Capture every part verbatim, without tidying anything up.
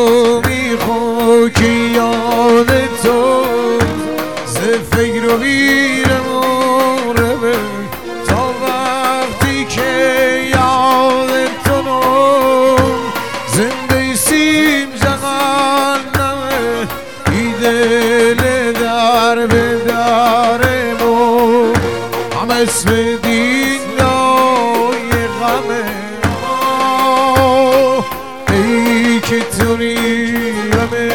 می خاکی یاد تو ز فکر و ویرم آرمه تا وقتی که یاد تو نم زنده سیم جهنمه ای دل در به درمو هم اسم دین دای غمه ای که تونیم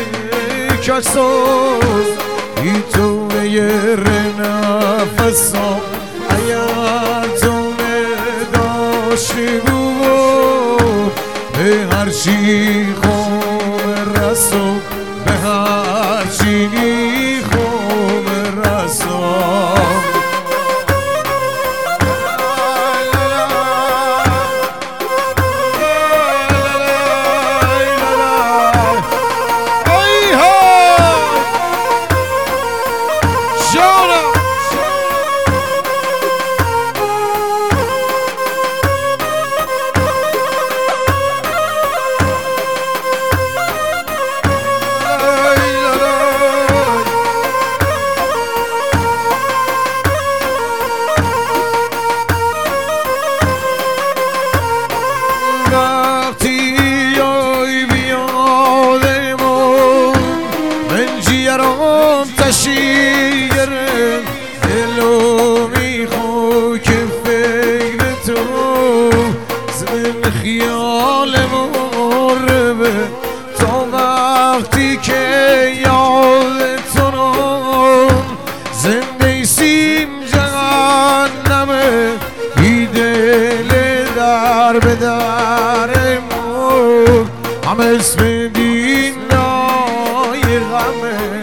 کساز ای تو میر نفسم اگر تو داشتی بود به هر چی خوب رسم به هر چی خوب رسم شیرم دلو میخوا که فکر تو زمین خیال مربه تا وقتی که یاد تو نم زنده سیم جهنمه ای دل در به درمون هم اسم دین نای غمه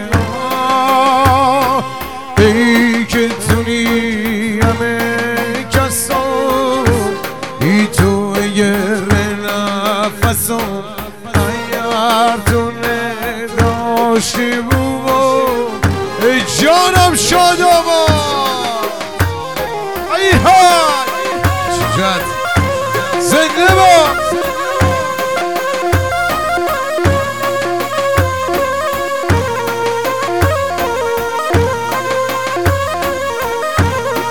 ای که تونی همه کسان ای تو اگر نفسم اگر تو نداشتی بود ای جانم شادم